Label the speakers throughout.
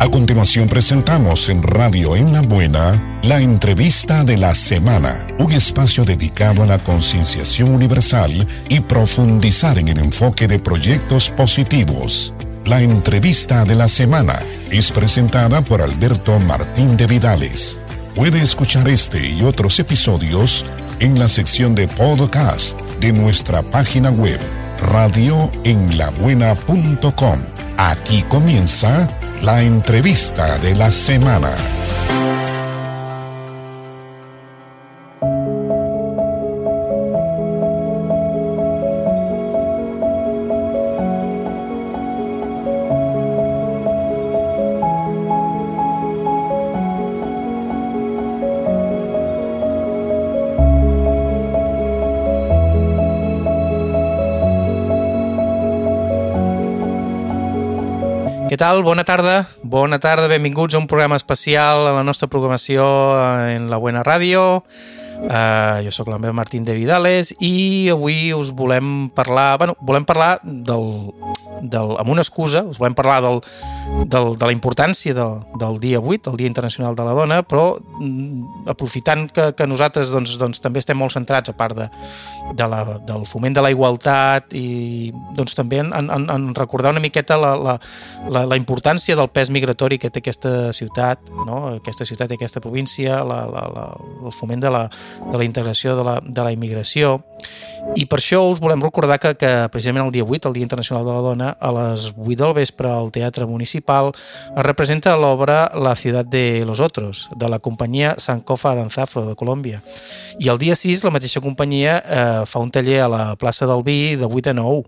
Speaker 1: A continuación presentamos en Radio en la Buena la entrevista de la semana, un espacio dedicado a la concienciación universal y profundizar en el enfoque de proyectos positivos. La entrevista de la semana es presentada por Alberto Martín de Vidales. Puede escuchar este y otros episodios en la sección de podcast de nuestra página web radioenlabuena.com. Aquí comienza la entrevista de la semana.
Speaker 2: Què tal? Bona tarda, benvinguts a un programa especial a la nostra programació en la Buena Ràdio. Jo sóc l'Albert Martín de Vidales i avui us volem parlar, amb una excusa, us volem parlar de la importància del dia 8, el Dia Internacional de la Dona, però aprofitant que nosaltres doncs, també estem molt centrats, a part del foment de la igualtat i doncs, també en recordar una miqueta la importància del pes migratori que té aquesta ciutat, no? Aquesta ciutat i aquesta província, el foment de la integració de la immigració. I per això us volem recordar que precisament el dia 8, el Dia Internacional de la Dona, a les 8 del vespre al Teatre Municipal es representa l'obra La ciudad de los otros, de la companyia Sankofa Danzafro de Colòmbia. I el dia 6 la mateixa companyia fa un taller a la plaça del Vi de 8 a 9.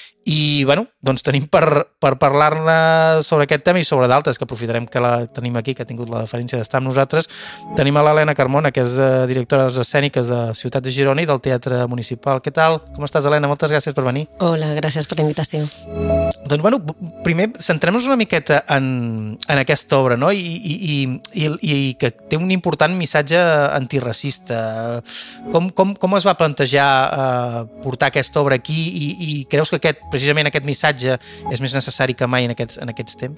Speaker 2: I doncs tenim per parlar-ne sobre aquest tema i sobre d'altres, que aprofitarem que la tenim aquí, que ha tingut la deferència d'estar amb nosaltres. Tenim a l'Helena Carmona, que és directora d'Arts Escèniques de Ciutat de Girona i del Teatre Municipal. Què tal? Com estàs, Helena? Moltes gràcies per venir.
Speaker 3: Hola, gràcies per la invitació.
Speaker 2: Doncs, primer centrem-nos una miqueta en aquesta obra, no? I que té un important missatge antiracista. Com es va plantejar portar aquesta obra aquí i creus que precisament aquest missatge és més necessari que mai en aquests temps?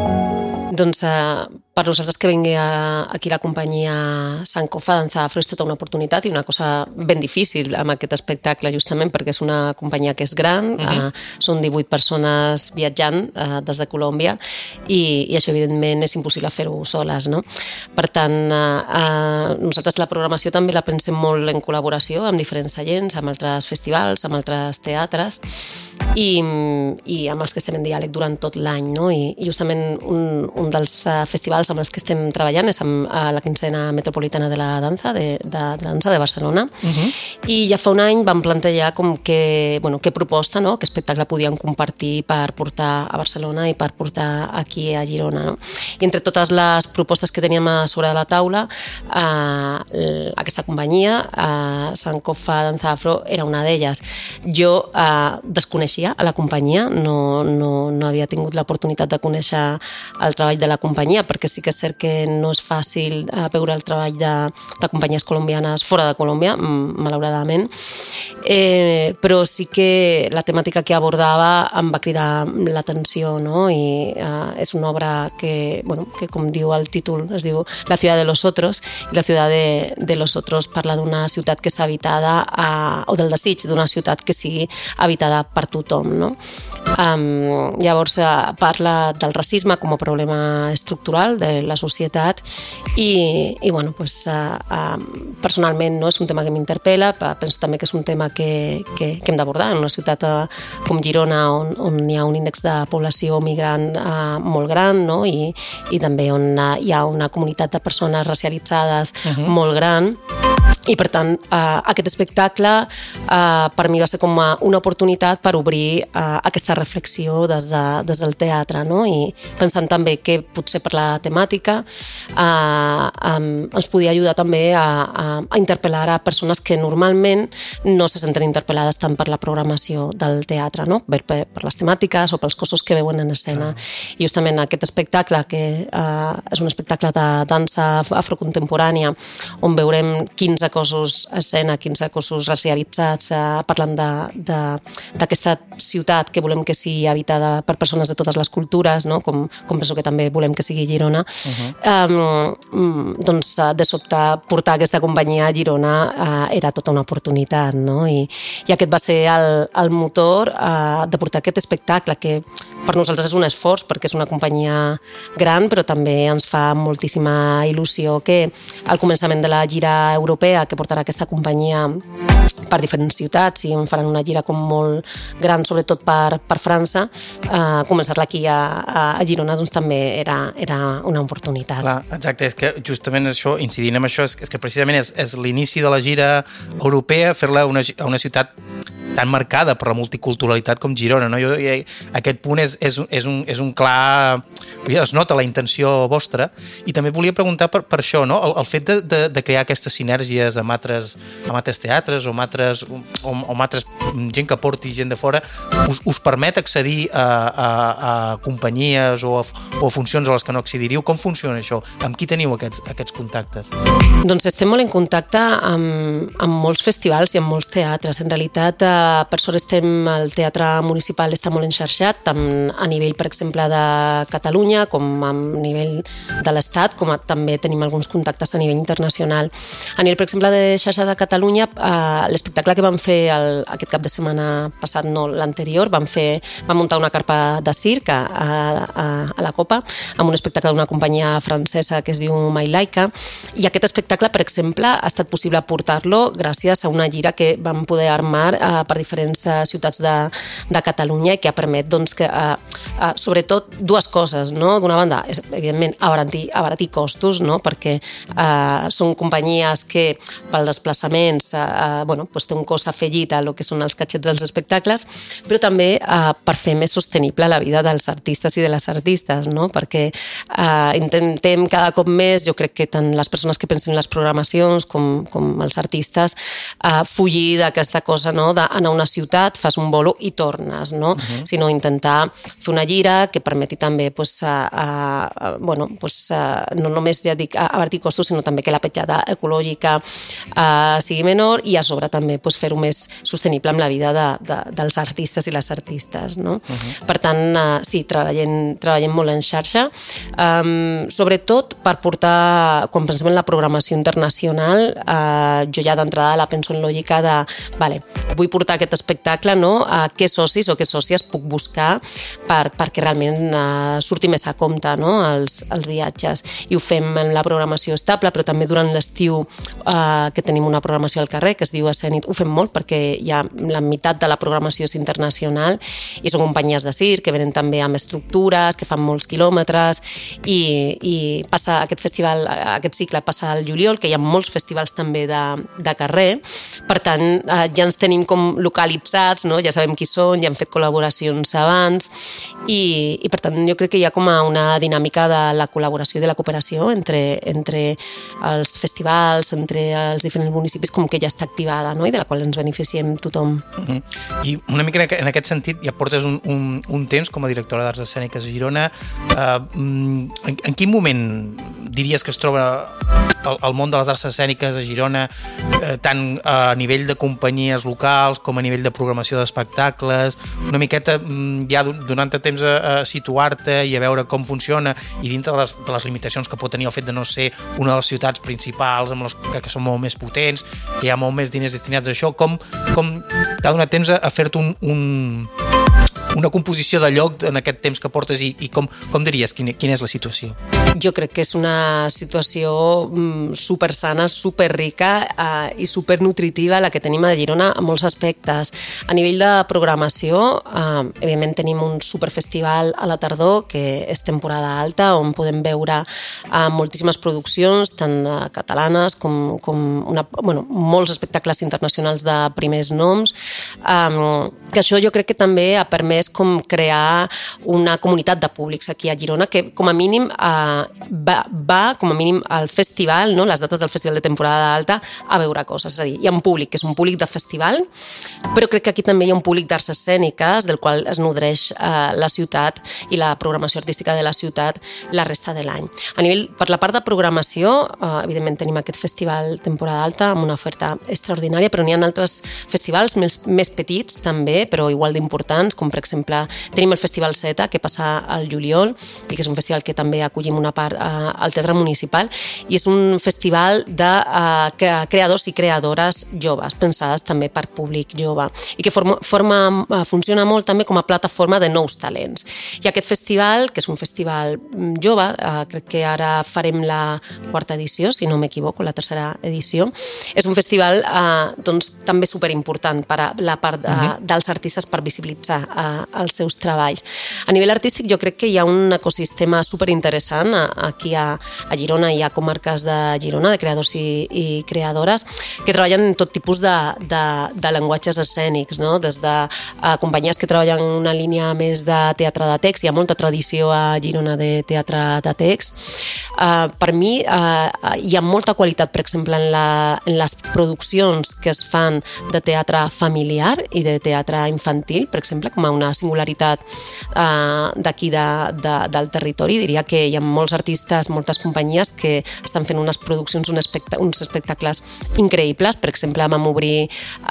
Speaker 3: Doncs per nosaltres que vingui aquí la companyia Sankofa Danzafro és tota una oportunitat i una cosa ben difícil amb aquest espectacle, justament perquè és una companyia que és gran, són 18 persones viatjant des de Colòmbia i això evidentment és impossible fer-ho soles, no? Per tant, nosaltres la programació també la pensem molt en col·laboració amb diferents agents, amb altres festivals, amb altres teatres i amb els que estem en diàleg durant tot l'any, no? I justament un dels festivals amb els que estem treballant és amb la quinzena metropolitana de la dansa de Barcelona i ja fa un any vam plantejar com què proposta, no? Què espectacle podíem compartir per portar a Barcelona i per portar aquí a Girona, no? I entre totes les propostes que teníem a sobre de la taula aquesta companyia Sankofa Danzafro era una d'elles. Jo desconeixia a la companyia, no havia tingut l'oportunitat de conèixer el treball de la companyia, perquè sí que és cert que no és fàcil veure el treball de companyies colombianes fora de Colòmbia, malauradament, però sí que la temàtica que abordava em va cridar l'atenció, no? I és una obra que com diu el títol, es diu La ciudad de los otros, i la ciutat de los otros parla d'una ciutat que és habitada, o del desig d'una ciutat que sigui habitada per tothom, no? Llavors parla del racisme com a problema estructural de la societat i personalment no és un tema que m'interpel·la, penso també que és un tema que hem d'abordar en una ciutat com Girona on hi ha un índex de població migrant molt gran, no? I també on hi ha una comunitat de persones racialitzades molt gran. I per tant aquest espectacle per mi va ser com una oportunitat per obrir aquesta reflexió des del teatre, no? I pensant també que potser per la temàtica ens podia ajudar també a interpel·lar a persones que normalment no se senten interpel·lades tant per la programació del teatre, no? Per les temàtiques o pels cossos que veuen en escena. I justament aquest espectacle, que és un espectacle de dansa afrocontemporània on veurem 15 cossos a escena, 15 cossos racialitzats, parlant d'aquesta ciutat que volem que sigui habitada per persones de totes les cultures, no? Com penso que també volem que sigui Girona. Doncs, de sobte, portar aquesta companyia a Girona era tota una oportunitat, no? I aquest va ser el motor de portar aquest espectacle, que per nosaltres és un esforç, perquè és una companyia gran, però també ens fa moltíssima il·lusió que al començament de la gira europea, que portarà aquesta companyia per diferents ciutats, i en faran una gira com molt gran, sobretot per França, començar-la aquí a Girona doncs també era una oportunitat.
Speaker 2: Clar, exacte, és que justament això, incidint en això, és que precisament és l'inici de la gira europea, fer-la a una ciutat tan marcada per la multiculturalitat com Girona, no? Aquest punt és un clar... Es nota la intenció vostra, i també volia preguntar per això, no? El fet de crear aquestes sinergies amb altres teatres o amb altres gent que porti gent de fora, us permet accedir a companyies o a funcions a les que no accediríeu? Com funciona això? Amb qui teniu aquests contactes?
Speaker 3: Doncs estem molt en contacte amb molts festivals i amb molts teatres. En realitat, per sort el Teatre Municipal està molt enxarxat, tant a nivell, per exemple, de Catalunya, com a nivell de l'Estat, com també tenim alguns contactes a nivell internacional. A nivell, per exemple, de xarxa de Catalunya, l'espectacle que vam fer aquest cap de setmana passat, no l'anterior, vam muntar una carpa de circ a la Copa, amb un espectacle d'una companyia francesa que es diu My Laika, i aquest espectacle, per exemple, ha estat possible portar-lo gràcies a una gira que vam poder armar per diferents ciutats de Catalunya, i que ha permet, doncs, que sobretot dues coses, no? D'una banda, evidentment, abaratir costos, no? Perquè són companyies que pels desplaçaments doncs té un cost afegit a lo que són els catxets dels espectacles, però també per fer més sostenible la vida dels artistes i de les artistes, no? Perquè intentem cada cop més, jo crec que tant les persones que pensen en les programacions com els artistes, fugir d'aquesta cosa, no? D'anar a una ciutat, fas un bolo i tornes, no? Sinó intentar fer una gira que permeti també no només, ja dic, abaratir costos, sinó també que la petjada ecològica sigui menor, i a sobre també fer-ho més sostenible amb la vida dels artistes i les artistes, no? Per tant, sí, treballem molt en xarxa, sobretot per portar, quan pensem en la programació internacional, jo ja d'entrada la penso en lògica de, vull portar aquest espectacle, no? Què socis o què sòcies puc buscar perquè realment surti més a compte, no? Els viatges. I ho fem en la programació estable, però també durant l'estiu, que tenim una programació al carrer que es diu Escènic, ho fem molt perquè la meitat de la programació és internacional, i són companyies de circ que venen també amb estructures, que fan molts quilòmetres, i passa aquest festival, aquest cicle passa al juliol, que hi ha molts festivals també de carrer. Per tant, ja ens tenim com localitzats, no? Ja sabem qui són, ja hem fet col·laboracions abans, i per tant jo crec que hi ha com una dinàmica de la col·laboració i de la cooperació entre els festivals, entre els diferents municipis, com que ja està activada, no? I de la qual ens beneficiem tothom.
Speaker 2: I una mica en aquest sentit, ja portes un temps com a directora d'Arts Escèniques a Girona. En quin moment diries que es troba el món de les arts escèniques a Girona, tant a nivell de companyies locals com a nivell de programació d'espectacles, una miqueta ja donant-te temps a situar-te i a veure com funciona, i dintre de les limitacions que pot tenir el fet de no ser una de les ciutats principals que són molt més potents, que hi ha molt més diners destinats a això, com t'ha donat temps a fer-te una composició de lloc en aquest temps que portes, i com diries, quina és la situació?
Speaker 3: Jo crec que és una situació supersana, superrica i supernutritiva la que tenim a Girona en molts aspectes. A nivell de programació, evidentment tenim un superfestival a la tardor, que és temporada alta, on podem veure moltíssimes produccions, tant catalanes com molts espectacles internacionals de primers noms, que això jo crec que també ha permès com crear una comunitat de públics aquí a Girona, que com a mínim va, com a mínim, al festival, no? Les dates del festival de temporada alta, a veure coses. És a dir, hi ha un públic que és un públic de festival, però crec que aquí també hi ha un públic d'arts escèniques del qual es nodreix la ciutat i la programació artística de la ciutat la resta de l'any. Per la part de programació, evidentment tenim aquest festival temporada alta amb una oferta extraordinària, però n'hi ha altres festivals més petits també, però igual d'importants, com per exemple tenim el Festival Zeta, que passa al juliol, i que és un festival que també acollim una part al Teatre Municipal, i és un festival de creadors i creadores joves, pensades també per públic jove, i que funciona molt també com a plataforma de nous talents. I aquest festival, que és un festival jove, crec que ara farem la quarta edició, si no m'equivoco, la tercera edició, és un festival també superimportant per a la part dels artistes per visibilitzar els seus treballs. A nivell artístic jo crec que hi ha un ecosistema superinteressant aquí a Girona. Hi ha comarques de Girona, de creadors i creadores, que treballen en tot tipus de llenguatges escènics, no? Des de companyies que treballen en una línia més de teatre de text. Hi ha molta tradició a Girona de teatre de text. Per mi hi ha molta qualitat, per exemple, en les produccions que es fan de teatre familiar i de teatre infantil, per exemple, com a una singularitat d'aquí del territori. Diria que hi ha molts artistes, moltes companyies que estan fent unes produccions, uns espectacles increïbles. Per exemple, vam obrir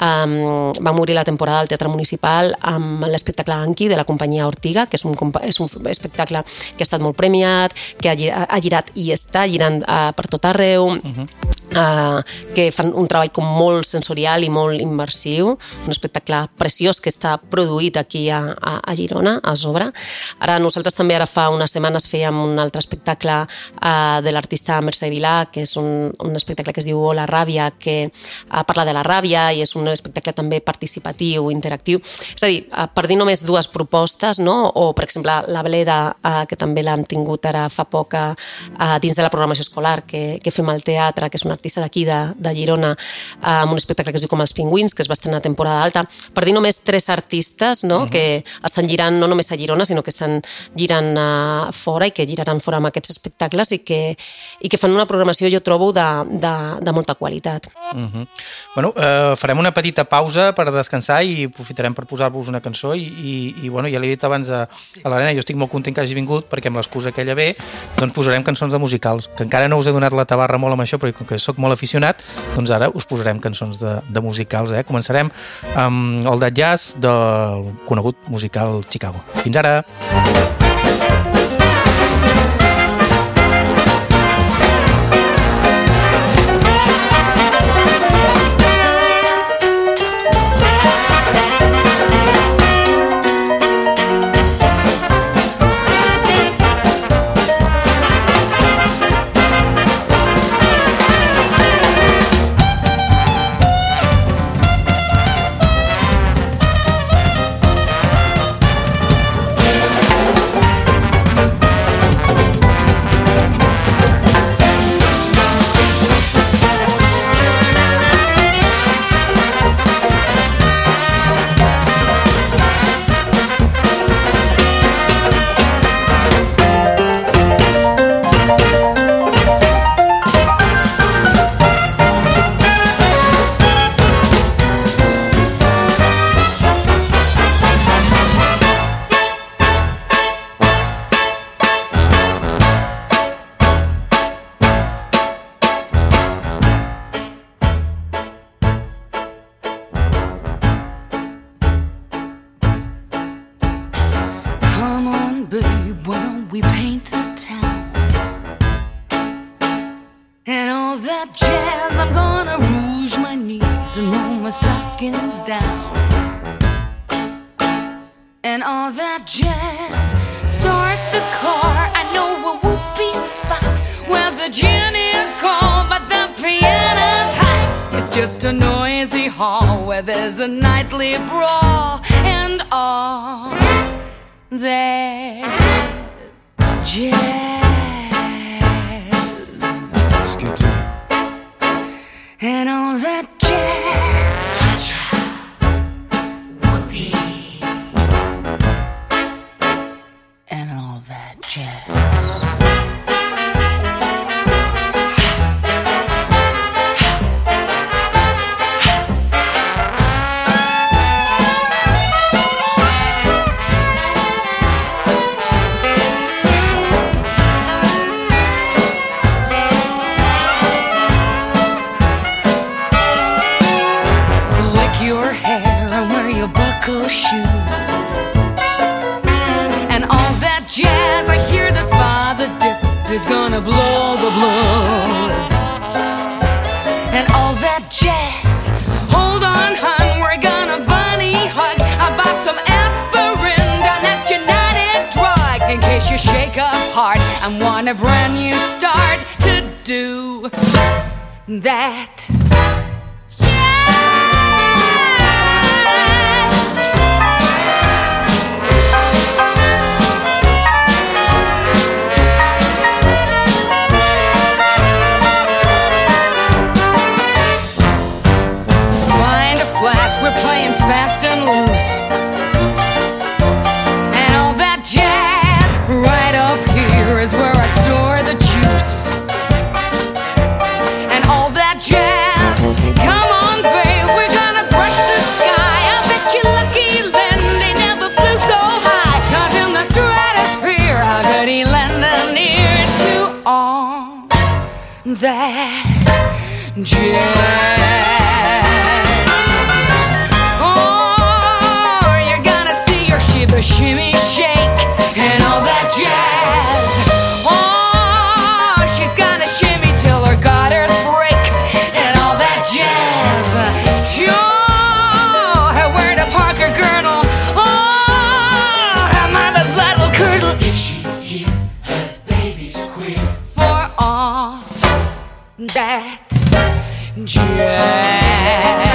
Speaker 3: la temporada al Teatre Municipal amb l'espectacle Anki de la companyia Ortiga, que és un espectacle que ha estat molt premiat, que ha girat i està girant per tot arreu, que fan un treball com molt sensorial i molt immersiu, un espectacle preciós que està produït aquí a Girona, a Zobra. Ara nosaltres també fa unes setmanes fèiem un altre espectacle de l'artista Mercè Vilà, que és un espectacle que es diu Oh, la ràbia, que parla de la ràbia i és un espectacle també participatiu, interactiu. És a dir, per dir només dues propostes, no? O, per exemple, la Bleda, que també l'hem tingut ara fa poc dins de la programació escolar que fem al teatre, que és un artista d'aquí de Girona, amb un espectacle que es diu Com els pingüins, que es va estrenar a temporada alta. Per dir només tres artistes, no? Que estan girant no només a Girona, sinó que estan girant fora i que giraran fora amb aquests espectacles i que fan una programació, jo trobo, de molta qualitat.
Speaker 2: Bueno, farem una petita pausa per descansar i aprofitarem per posar-vos una cançó i bueno, ja l'he dit abans a l'Helena, jo estic molt content que hagi vingut perquè amb l'excusa que ella ve, doncs posarem cançons de musicals, que encara no us he donat la tabarra molt amb això, però com que soc molt aficionat, doncs ara us posarem cançons de musicals. Començarem amb All That Jazz del conegut musical Chicago. Fins ara!
Speaker 4: Just a noisy hall where there's a nightly brawl and all that jazz. And all that jazz. Whoopee. And all that jazz. gonna blow the blues. And all that jazz. Hold on, hun, we're gonna bunny hug. I bought some aspirin down at United Drug in case you shake up hard and want a brand new start to do that. We're playing fast and loose, and all that jazz. Right up here is where I store the juice, and all that jazz. Come on, babe, we're gonna brush the sky. I bet you lucky Lenny never flew so high, not in the stratosphere. How could he lend an ear to all that jazz? Shimmy, shake, and all that jazz. Oh, she's gonna shimmy till her gutters break, and all that jazz. Sure, her word to Parker girdle. Oh, her mama's blood will curdle if she hear her baby squeal. For all that jazz.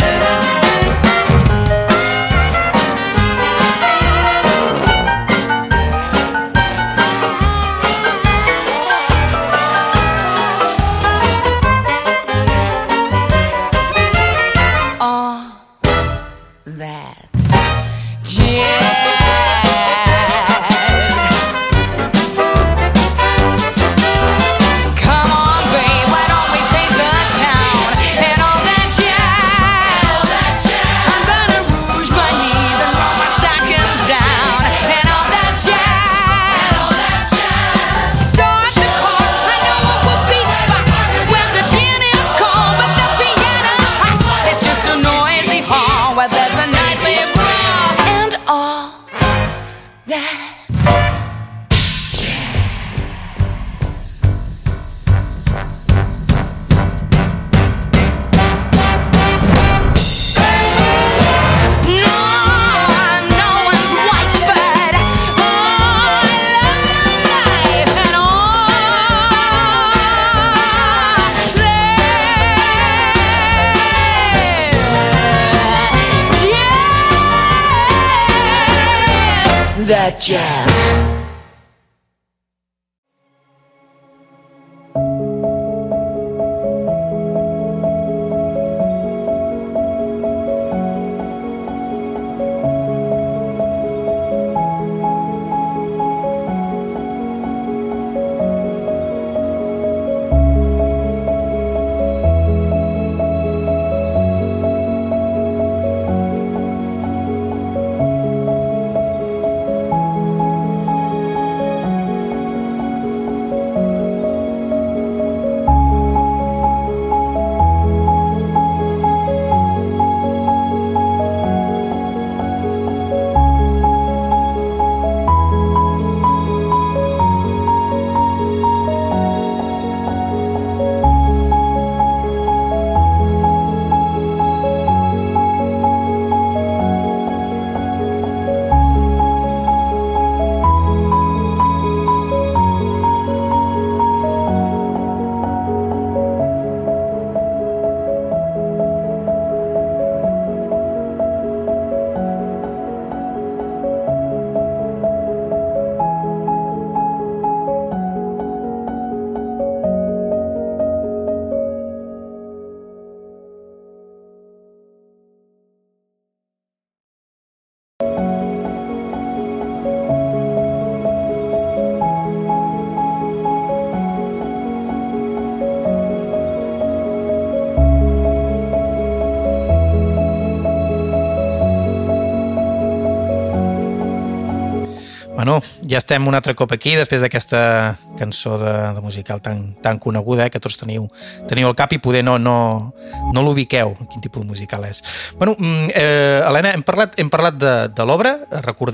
Speaker 4: That jazz.
Speaker 2: Bueno, ja estem un altre cop aquí després d'aquesta cançó de musical tan coneguda, que tots teniu al cap i poder no l'ubiqueu, quin tipus de musical és. Bueno, Helena, hem parlat de l'obra, recordeu,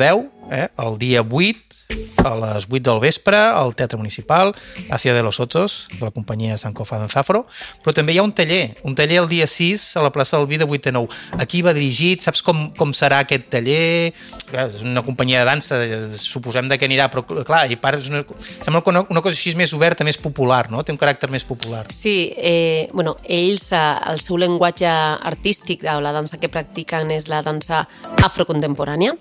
Speaker 2: el dia 8, a les 8 del vespre, al Teatre Municipal, a Ciudad de los Otos, de la companyia Sankofa Danzafro, però també hi ha un taller el dia 6 a la plaça del Vi de 8 a 9. Aquí va dirigit, saps com serà aquest taller? És una companyia de dansa, suposem de què anirà, però clar, i part sembla una cosa així més oberta, més popular, no? Té un caràcter més popular.
Speaker 3: Sí, ells, el seu llenguatge artístic, la dansa que practiquen és la dansa afrocontemporània,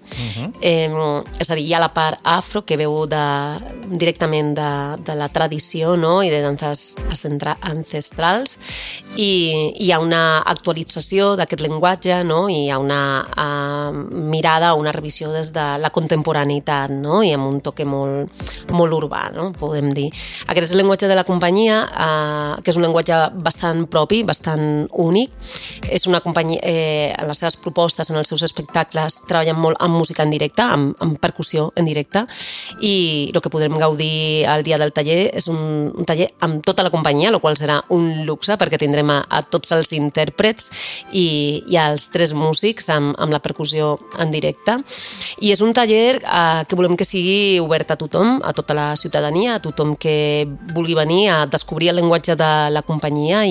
Speaker 3: és a dir, hi ha la part afro que veu directament de la tradició, no? I de danses ancestrals, i hi ha una actualització d'aquest llenguatge, no? I hi ha una mirada, una revisió des de la contemporaneïtat, no? I amb un toque molt urbà, no? Podem dir. Aquest és el llenguatge de la companyia, que és un llenguatge bastant propi, bastant únic. És una companyia, en les seves propostes, en els seus espectacles, treballen molt amb música en directe, amb percussió en directe, i el que podrem gaudir el dia del taller és un taller amb tota la companyia, el qual serà un luxe perquè tindrem a tots els intèrprets i als 3 músics amb la percussió en directe. I és un taller que volem que sigui obert a tothom, a tota la ciutadania, a tothom que vulgui venir a descobrir el llenguatge de la companyia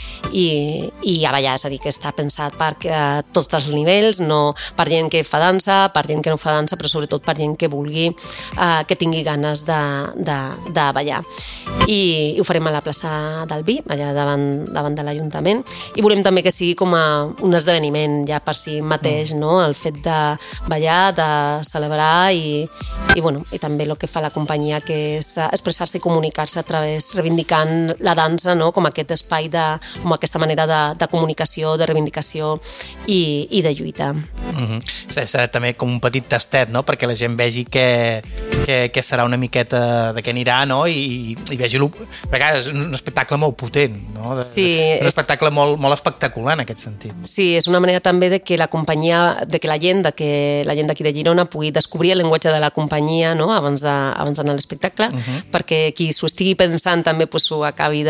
Speaker 3: i a ballar, és a dir, que està pensat per tots els nivells, no per gent que fa dansa, per gent que no fa dansa, però sobretot per gent que vulgui, que tingui ganes de ballar. I ho farem a la plaça del Vi, allà davant de l'Ajuntament, i volem també que sigui com un esdeveniment ja per si mateix, no? El fet de ballar, de celebrar i també el que fa la companyia, que és expressar-se i comunicar-se a través, reivindicant la dansa, no? Com aquest espai, com aquesta manera de comunicació, de reivindicació i de lluita.
Speaker 2: Serà també com un petit tastet, no? Perquè la gent vegi que serà una miqueta de què anirà, no? I vegi-lo, perquè és un espectacle molt potent, no? Un espectacle molt espectacular en aquest sentit.
Speaker 3: Sí, és una manera també de que la companyia, de que la gent d'aquí de Girona pugui descobrir el llenguatge de la companyia, no? Abans d'anar a l'espectacle, perquè qui s'ho estigui pensant també s'ho acabi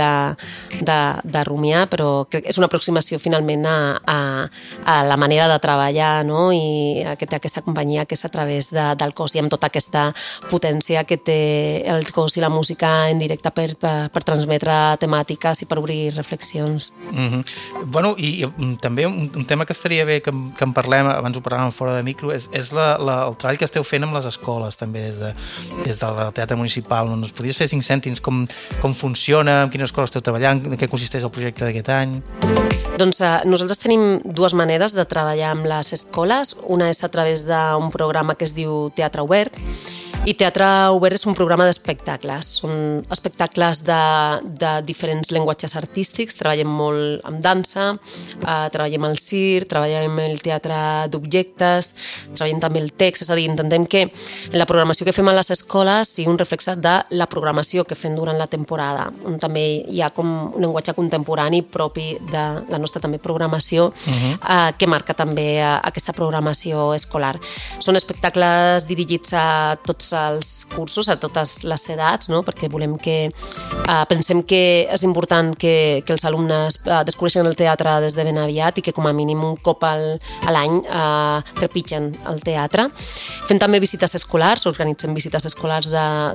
Speaker 3: de rumiar, però crec que és una aproximació finalment a la manera de treballar, no? I que té aquesta companyia, que és a través del cos i amb tota aquesta potència que té el cos i la música en directe per transmetre temàtiques i per obrir reflexions.
Speaker 2: Bueno, i també un tema que estaria bé que en parlem, abans ho parlàvem fora de micro, és el treball que esteu fent amb les escoles, també des del Teatre Municipal. Ens podries fer 5 cèntims com funciona, amb quines escoles esteu treballant, en què consisteix el projecte d'aquest any?
Speaker 3: Doncs nosaltres tenim 2 maneres de treballar amb les escoles. Una és a través d'un programa que es diu Teatre Obert, i Teatre Obert és un programa d'espectacles. Són espectacles de diferents llenguatges artístics. Treballem molt amb dansa, treballem el circ, treballem el teatre d'objectes, treballem també el text, és a dir, intentem que la programació que fem a les escoles sigui un reflex de la programació que fem durant la temporada, on també hi ha com un llenguatge contemporani propi de la nostra també programació, que marca també aquesta programació escolar. Són espectacles dirigits a tots els cursos, a totes les edats, no? Perquè volem que pensem que és important que els alumnes descobreixen el teatre des de ben aviat i que com a mínim un cop a l'any trepitgen el teatre. Fem també visites escolars, organitzem visites escolars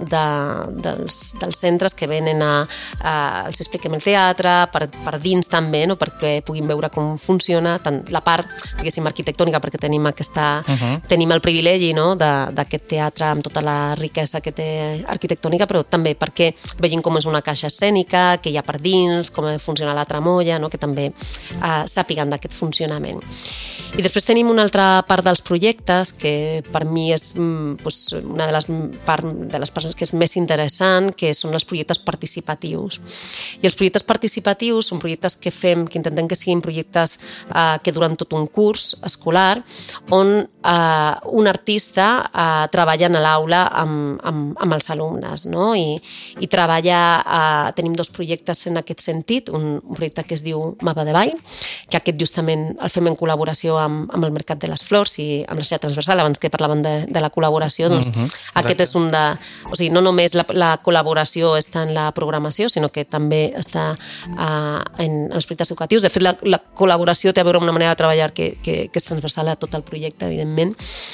Speaker 3: dels centres que venen els expliquem el teatre, per dins també, no? Perquè puguin veure com funciona, tant la part, diguéssim, arquitectònica, perquè tenim el privilegi, no? D'aquest teatre amb tota la riquesa que té arquitectònica, però també perquè vegin com és una caixa escènica, que hi ha per dins, com funciona la tramolla, no? Que també sàpiguen d'aquest funcionament. I després tenim una altra part dels projectes que per mi és una de les parts que és més interessant, que són els projectes participatius. I els projectes participatius són projectes que fem, que intentem que siguin projectes que duren tot un curs escolar, on un artista treballa a l'aula vinculada amb els alumnes, no? I treballa, tenim 2 projectes en aquest sentit, un projecte que es diu Mapa de Vall, que aquest justament el fem en col·laboració amb el Mercat de les Flors i amb la xarxa transversal, abans que parlaven de la col·laboració, doncs aquest és un de... O sigui, no només la col·laboració està en la programació, sinó que també està en els projectes educatius. De fet, la col·laboració té a veure amb una manera de treballar que és transversal a tot el projecte, evidentment.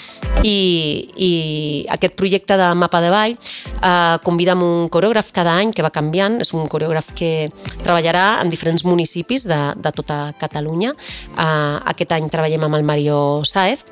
Speaker 3: I aquest projecte de Mapa de Vall convida amb un coreògraf cada any que va canviant. És un coreògraf que treballarà en diferents municipis de tota Catalunya. Aquest any treballem amb el Mario Sáez,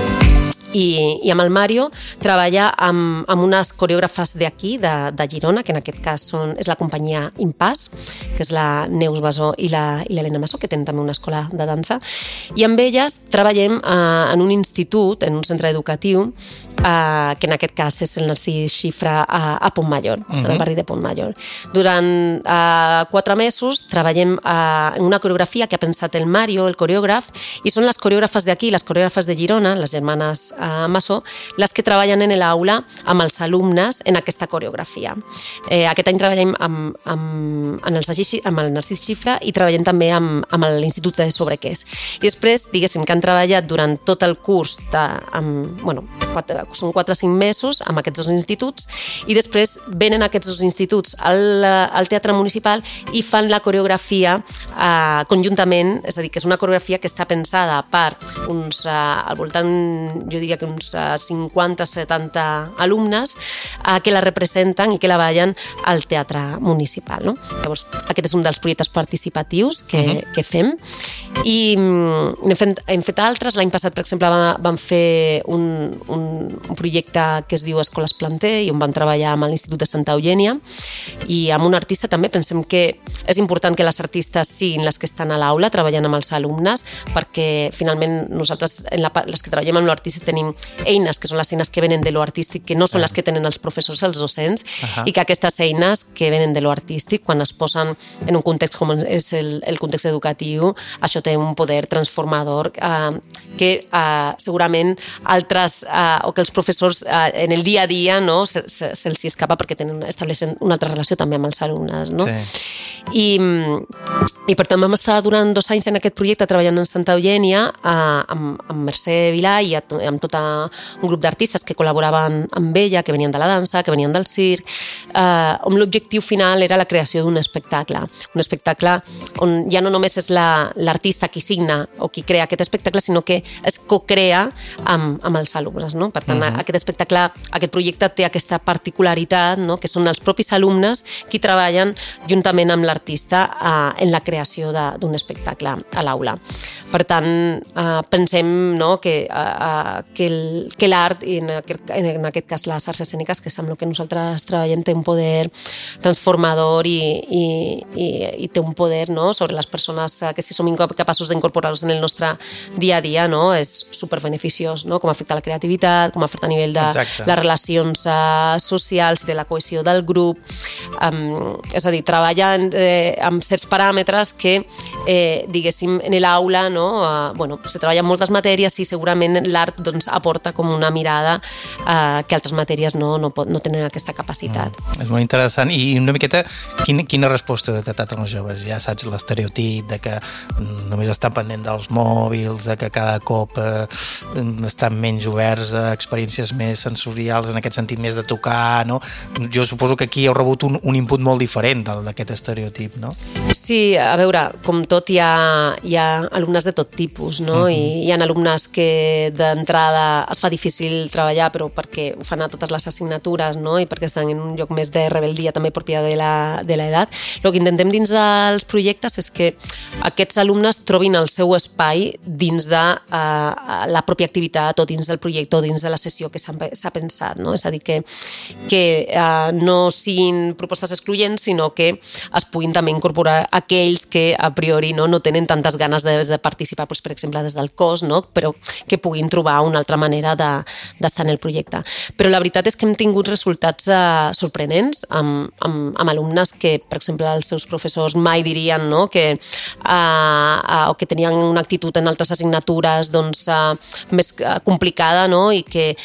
Speaker 3: i amb el Mario treballa amb unes coreògrafes d'aquí, de Girona, que en aquest cas és la companyia Impàs, que és la Neus Basó i l'Helena Massó, que tenen també una escola de dansa, i amb elles treballem en un institut, en un centre educatiu, que en aquest cas és el Narcís Xifra a Pontmajor, al barri de Pontmajor. Durant 4 mesos treballem en una coreografia que ha pensat el Mario, el coreògraf, i són les coreògrafes d'aquí, les coreògrafes de Girona, les germanes Massó, les que treballen en l'aula amb els alumnes en aquesta coreografia. Aquest any treballem amb el Narcís Xifra i treballem també amb l'Institut de Sobrequés. I després, diguéssim, que han treballat durant tot el curs, són 4 o 5 mesos amb aquests 2 instituts, i després venen aquests 2 instituts al Teatre Municipal i fan la coreografia conjuntament, és a dir, que és una coreografia que està pensada per al voltant, jo diria que uns 50-70 alumnes que la representen i que la ballen al Teatre Municipal. No? Llavors, aquest és un dels projectes participatius que fem. I hem fet altres. L'any passat, per exemple, vam fer un projecte que es diu Escoles Planter, i on vam treballar amb l'Institut de Santa Eugènia, i amb un artista també. Pensem que és important que les artistes siguin les que estan a l'aula treballant amb els alumnes, perquè finalment nosaltres, les que treballem amb l'artista, tenim eines, que són les eines que venen de lo artístic, que no són les que tenen els professors, els docents, i que aquestes eines que venen de lo artístic, quan es posen en un context com és el context educatiu, això té un poder transformador que segurament altres, o que els professors en el dia a dia se'ls escapa, perquè estableixen una altra relació també amb els alumnes. No? Sí. I per tant vam estar durant 2 anys en aquest projecte treballant en Santa Eugènia amb Mercè Vilà i amb tot un grup d'artistes que col·laboraven amb ella, que venien de la dansa, que venien del circ, on l'objectiu final era la creació d'un espectacle. Un espectacle on ja no només és l'artista qui signa o qui crea aquest espectacle, sinó que es cocrea amb els alumnes. No? Per tant, aquest espectacle, aquest projecte té aquesta particularitat, no? Que són els propis alumnes qui treballen juntament amb l'artista en la creació d'un espectacle a l'aula. Per tant, pensem que l'art, i en aquest cas les arts escèniques, que és amb el que nosaltres treballem, té un poder transformador i té un poder sobre les persones que, si som capaços d'incorporar-los en el nostre dia a dia, és superbeneficiós, com afecta la creativitat, com afecta a nivell de les relacions socials, de la cohesió del grup. És a dir, treballen amb certs paràmetres que, diguéssim, en l'aula se treballen moltes matèries i segurament l'art aporta com una mirada que altres matèries no tenen aquesta capacitat.
Speaker 2: És molt interessant. I una miqueta, quina resposta de teatre als joves? Ja saps l'estereotip de que només estan pendent dels mòbils, de que cada cop estan menys oberts a experiències més sensorials, en aquest sentit més de tocar, no? Jo suposo que aquí heu rebut un input molt diferent d'aquest estereotip, no?
Speaker 3: Sí, a veure, com tot hi ha alumnes de tot tipus, no? I hi ha alumnes que d'entrada es fa difícil treballar, però perquè ho fan a totes les assignatures, no? I perquè estan en un lloc més de rebeldia també pròpia de l'edat. El que intentem dins dels projectes és que aquests alumnes trobin el seu espai dins de la pròpia activitat o dins del projecte o dins de la sessió que s'ha pensat, no? És a dir, que no siguin propostes excloents, sinó que es puguin també incorporar aquells alumnes que a priori no tenen tantes ganes de participar, doncs, per exemple, des del cos, no? Però que puguin trobar una altra manera d'estar en el projecte. Però la veritat és que hem tingut resultats sorprenents amb alumnes que, per exemple, els seus professors mai dirien, no? O que tenien una actitud en altres assignatures doncs, més complicada, no? I que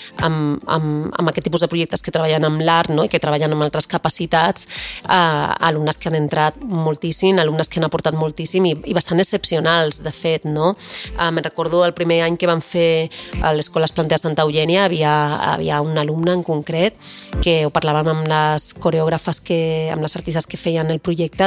Speaker 3: amb aquest tipus de projectes que treballen amb l'art, no? I que treballen amb altres capacitats, alumnes que han entrat moltíssim, alumnes que han aportat moltíssim i bastant excepcionals, de fet, no? Me'n recordo el primer any que vam fer a l'Escola Esplanter de Santa Eugènia, havia un alumne en concret que ho parlàvem amb les coreògrafes, amb les artistes que feien el projecte,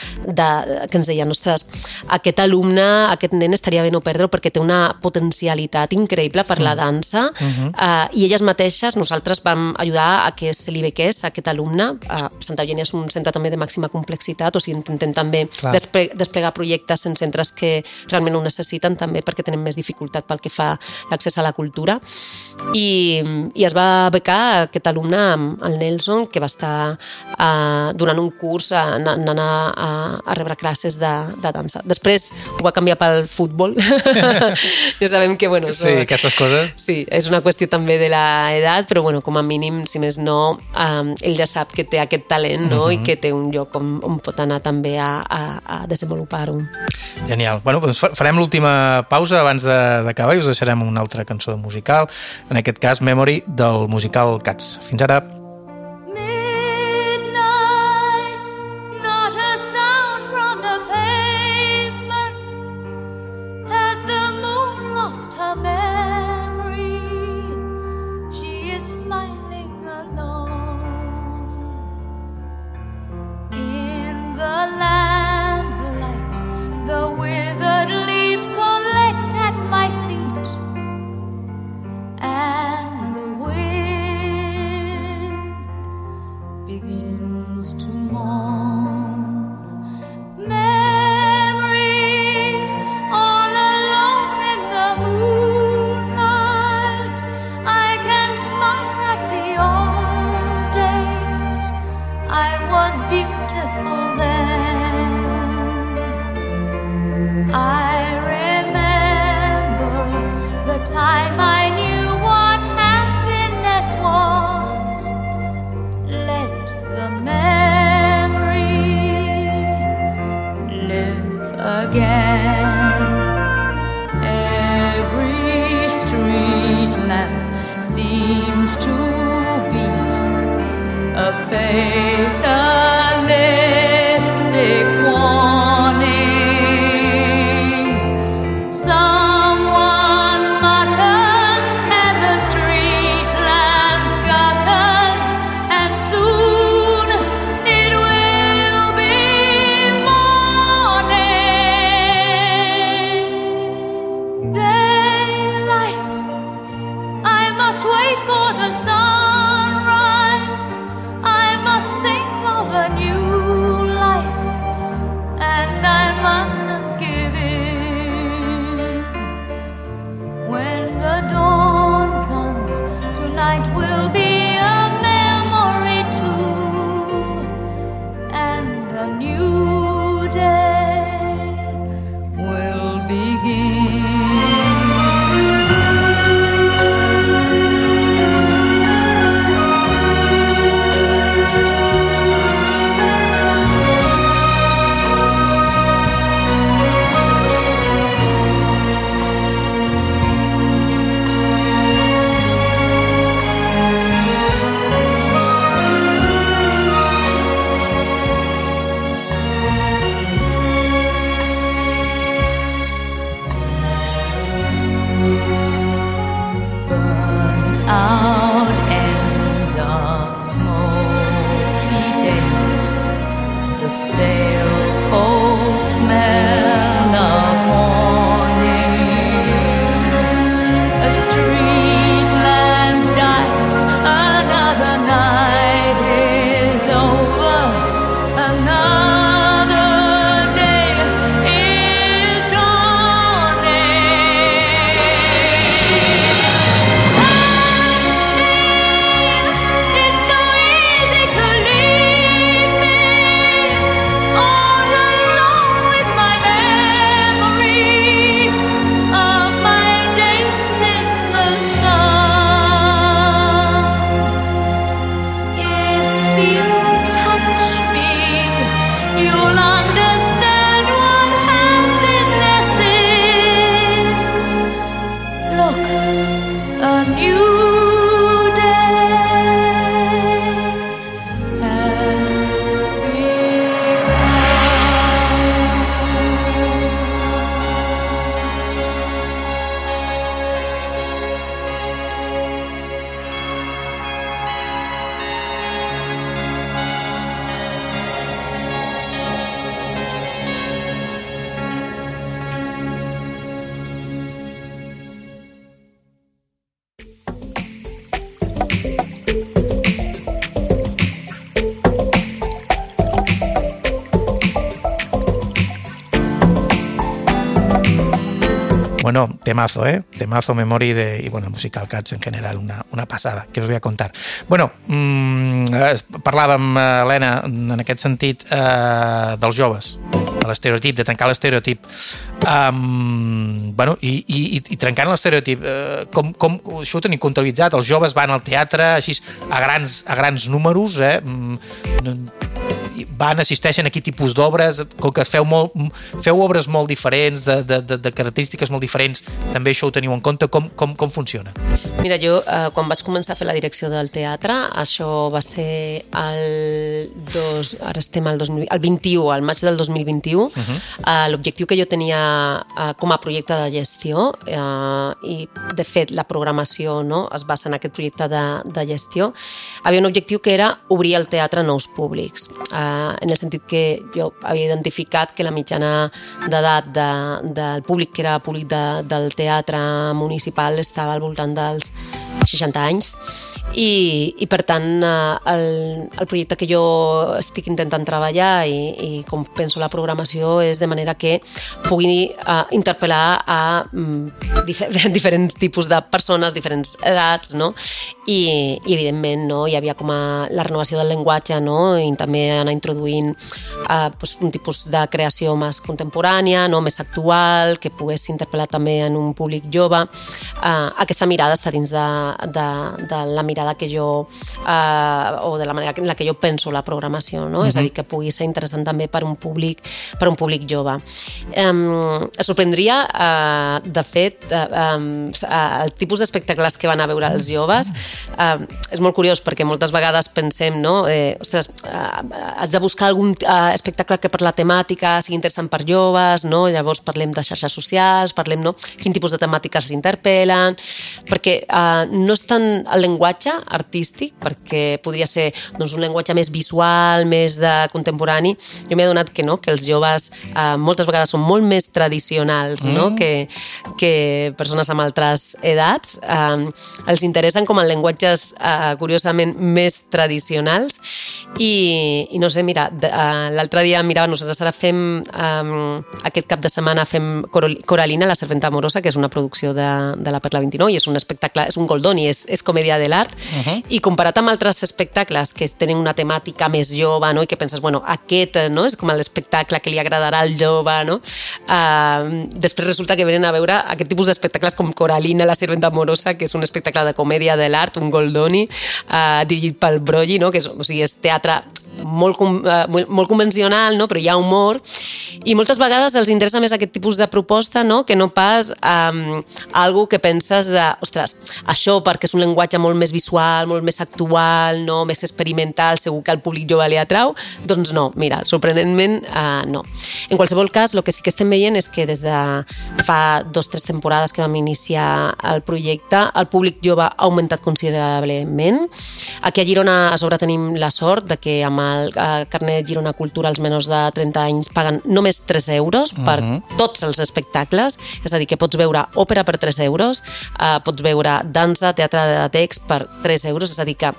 Speaker 3: que ens deien, ostres, aquest alumne, aquest nen estaria bé no perdre perquè té una potencialitat increïble per la dansa, i elles mateixes, nosaltres vam ajudar a que se li bequés a aquest alumne. Santa Eugènia és un centre també de màxima complexitat, o sigui, intentem també desplegar projectes en centres que realment ho necessiten també perquè tenen més dificultat pel que fa l'accés a la cultura, i es va becar aquest alumne, el Nelson, que va estar donant un curs, anant a rebre classes de dansa. Després ho va canviar pel futbol. Ja sabem que, bueno...
Speaker 2: Sí, aquestes coses.
Speaker 3: Sí, és una qüestió també de l'edat, però, bueno, com a mínim, si més no, ell ja sap que té aquest talent, no? I que té un lloc on pot anar també a desenvolupar-ho.
Speaker 2: Genial. Bueno, doncs farem l'última pausa abans d'acabar i us deixarem una altra cançó musical, en aquest cas Memory, del musical Cats. Fins ara.
Speaker 4: Oh
Speaker 2: bueno, temazo, temazo Memory y bueno, Musical Cats en general, una passada, que us voy a contar. Bueno, parlàvem, Helena, en aquest sentit, dels joves, de l'estereotip, de trencar l'estereotip. Bueno, i trencant l'estereotip, com això ho tenim comptabilitzat? Els joves van al teatre així a grans números, assisteixen a quin tipus d'obres, com que feu obres molt diferents, de característiques molt diferents, també això ho teniu en compte, com funciona?
Speaker 3: Mira, jo quan vaig començar a fer la direcció del teatre, això va ser ara estem al 21, al maig del 2021. L'objectiu que jo tenia com a projecte de gestió, i de fet la programació es basa en aquest projecte de gestió, havia un objectiu que era obrir el teatre a nous públics, en el sentit que jo havia identificat que la mitjana d'edat del públic, que era públic del teatre municipal, estava al voltant dels 60 anys, i per tant el projecte que jo estic intentant treballar i com penso la programació és de manera que pugui interpel·lar a diferents tipus de persones, diferents edats, i evidentment hi havia com la renovació del llenguatge, i també anar introduint un tipus de creació més contemporània, més actual, que pogués interpel·lar també en un públic jove. Aquesta mirada està dins de la mirada que jo o de la manera en la que jo penso la programació, és a dir, que pugui ser interessant també per un públic jove. Es sorprendria, de fet, el tipus d'espectacles que van a veure els joves. És molt curiós perquè moltes vegades pensem, ostres, has de buscar algun espectacle que per la temàtica sigui interessant per joves, llavors parlem de xarxes socials, parlem quin tipus de temàtiques s'interpel·len, perquè no és tant el llenguatge artístic, perquè podria ser un llenguatge més visual, més de contemporani. Jo m'he adonat que els joves moltes vegades són molt més tradicionals que persones amb altres edats. Els interessen com els llenguatges curiosament més tradicionals i no sé, mira, l'altre dia nosaltres ara fem aquest cap de setmana fem Coralina, la serventa amorosa, que és una producció de la Perla 29 i és un espectacle, és un goldoni, és comèdia de l'art, i comparat amb altres espectacles que tenen una temàtica més jove, i que penses, bueno, aquest és com l'espectacle que li agradarà al jove, després resulta que venen a veure aquest tipus d'espectacles com Coralina, la serventa amorosa, que és un espectacle de comèdia de l'art, un goldoni, dirigit pel Broggi, que és teatre molt convencional, però hi ha humor, i moltes vegades els interessa més aquest tipus de proposta, que no pas algo que penses de, ostres, això perquè és un llenguatge molt més visual, molt més actual, més experimental, segur que al públic jove li atrau, doncs no, mira, sorprenentment no. En qualsevol cas, el que sí que estem veient és que des de fa 2-3 temporades que vam iniciar el projecte, el públic jove ha augmentat considerablement. Aquí a Girona a sobre tenim la sort de que amb el carnet Girona Cultura els menors de 30 anys paguen només 3 euros per tots els espectacles, és a dir, que pots veure òpera per 3 euros, pots veure dansa, teatre de text per 3 euros, és a dir, que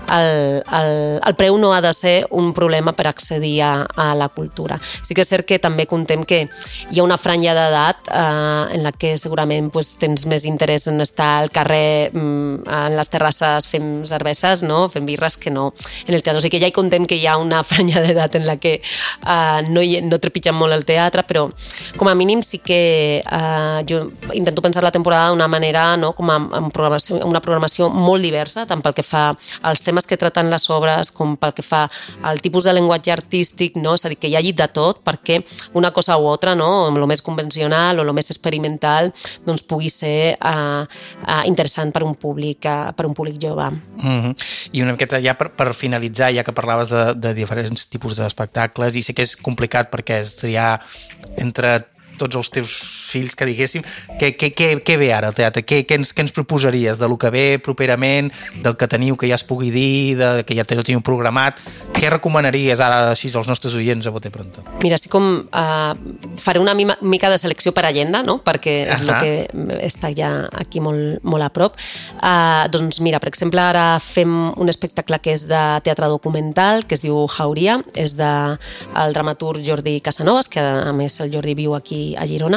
Speaker 3: el preu no ha de ser un problema per accedir a la cultura. Sí que és cert que també contem que hi ha una franja d'edat en la que segurament tens més interès en estar al carrer, en les terrasses fent cerveses, fent birres, que no en el teatre. O sigui que ja hi contem que hi ha una franja d'edat en la que no trepitgen molt el teatre, però com a mínim sí que jo intento pensar la temporada d'una manera, com una programació molt diversa, tant pel que fa als temes que traten les obres com pel que fa al tipus de llenguatge artístic, és a dir, que hi hagi de tot perquè una cosa o altra, el més convencional o el més experimental, doncs pugui ser interessant per un públic jove.
Speaker 2: I una miqueta ja per finalitzar, ja que parlaves de diferents tipus d'espectacles, i sé que és complicat perquè és triar entre tots els teus fills, que diguéssim, què ve ara al teatre? Què ens proposaries de lo que ve properament, del que teniu que ja es pugui dir, que ja teniu programat? Què recomanaries ara així als nostres oients a bote pronto?
Speaker 3: Mira, sí com faré una mica de selecció per agenda, perquè és el que està ja aquí molt, molt a prop. Doncs mira, per exemple, ara fem un espectacle que és de teatre documental, que es diu Jauria, és del dramaturg Jordi Casanovas, que a més el Jordi viu aquí a Girona,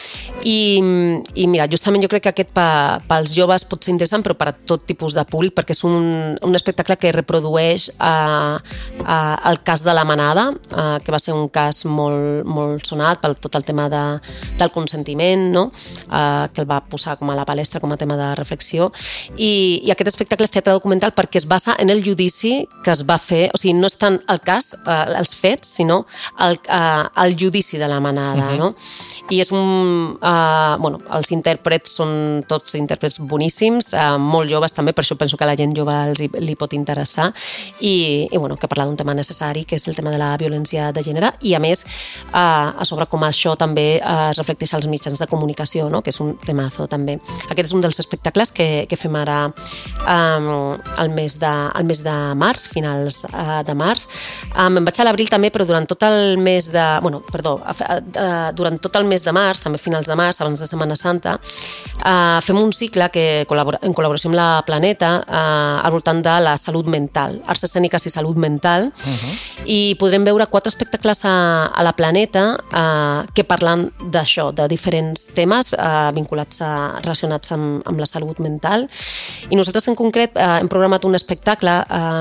Speaker 3: I mira, justament jo crec que aquest pels joves pot ser interessant, però per a tot tipus de públic, perquè és un espectacle que reprodueix el cas de la manada, que va ser un cas molt, molt sonat per tot el tema del consentiment, no? Que el va posar com a la palestra com a tema de reflexió, i aquest espectacle és teatre documental perquè es basa en el judici que es va fer, o sigui, no és tant el cas, els fets, sinó el judici de la manada, no? I és els intèrprets són tots intèrprets boníssims, molt joves també, per això penso que a la gent jove li pot interessar, i que parla d'un tema necessari, que és el tema de la violència de gènere, i a més, a sobre com això també es reflecteix als mitjans de comunicació, no? Que és un temazo també. Aquest és un dels espectacles que fem ara al mes de març, finals de març. Em vaig a l'abril també, però durant tot el mes de... durant tot el mes de març, també finals de març, abans de Setmana Santa, fem un cicle que en col·laboració amb la Planeta al voltant de la salut mental, arts escèniques i salut mental, i podrem veure 4 espectacles a la Planeta que parlen d'això, de diferents temes vinculats relacionats amb la salut mental. I nosaltres en concret hem programat un espectacle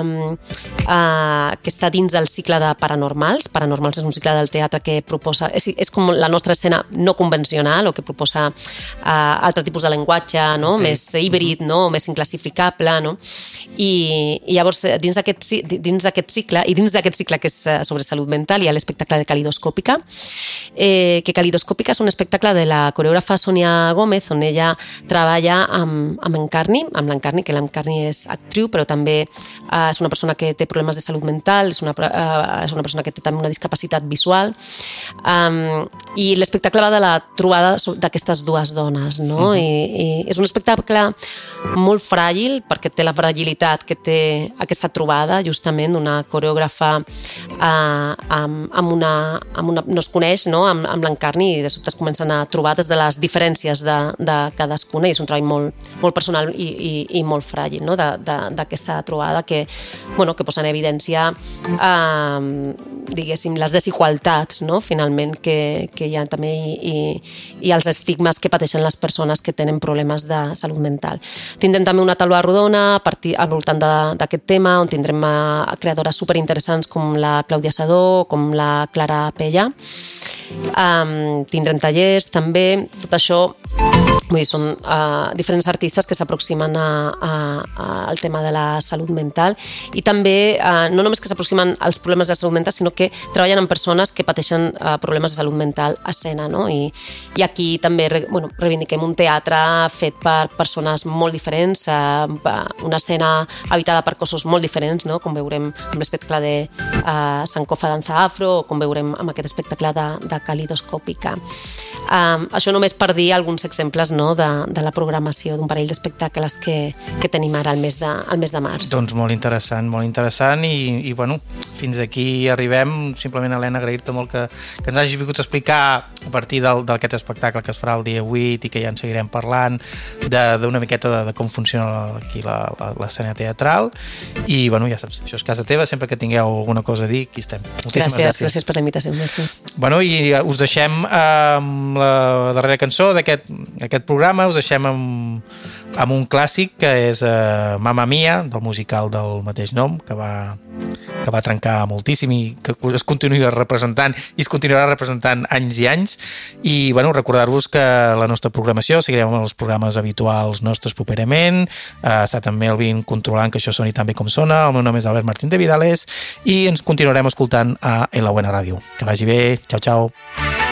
Speaker 3: que està dins del cicle de Paranormals. Paranormals és un cicle del teatre que proposa... És com la nostra escena no convencional, o que proposa altre tipus de llenguatge, no? Okay. Més híbrid, no? Més inclassificable, no? I llavors, dins d'aquest cicle que és sobre salut mental, hi ha l'espectacle de Calidoscòpica, que Calidoscòpica és un espectacle de la coreògrafa Sonia Gómez, on ella treballa amb l'Encarni, que l'Encarni és actriu, però també és una persona que té problemes de salut mental, és una persona que té també una discapacitat visual, i l'espectacle va de la trobada d'aquestes dues dones, no? I és un espectacle molt fràgil, perquè té la fragilitat que té aquesta trobada, justament, d'una coreògrafa no es coneix, no? Amb l'Encarni, i de sobte es comencen a trobar des de les diferències de cadascuna, i és un treball molt personal i molt fràgil, no? D'aquesta trobada que posa en evidència diguéssim, les desigualtats, no? Finalment, que hi ha també, i els estigmes que pateixen les persones que tenen problemes de salut mental. Tindrem també una taula rodona al voltant d'aquest tema, on tindrem creadores superinteressants com la Clàudia Sadó, com la Clara Pella. Tindrem tallers també, tot això són diferents artistes que s'aproximen al tema de la salut mental, i també no només que s'aproximen als problemes de salut mental, sinó que treballen amb persones que pateixen problemes de salut mental a escena, no? I aquí també reivindiquem un teatre fet per persones molt diferents, una escena habitada per cossos molt diferents, no? Com veurem amb l'espectacle de Sankofa Danza Afro, o com veurem amb aquest espectacle de Calidoscòpica. Això només per dir alguns exemples, no? De la programació d'un parell d'espectacles que tenim ara al mes de març.
Speaker 2: Doncs molt interessant, i fins aquí arribem. Simplement, Helena, agrair-te molt que ens hagis vingut a explicar a partir d'aquest espectacle que es farà el dia 8 i que ja en seguirem parlant, d'una miqueta de com funciona aquí l'escena teatral, i ja saps, això és casa teva, sempre que tingueu alguna cosa a dir, aquí estem. Moltíssimes gràcies.
Speaker 3: Gràcies per la invitació.
Speaker 2: I us deixem amb la darrera cançó d'aquest programa, us deixem amb un clàssic que és Mamma Mia, del musical del mateix nom, que va trencar moltíssim i que es continua representant i es continuarà representant anys i anys. I recordar-vos que la nostra programació seguirem amb els programes habituals nostres properament. Està també el Vin controlant que això soni tan bé com sona. El meu nom és Albert Martín de Vidales i ens continuarem escoltant a La Buena Ràdio. Que vagi bé, ciao.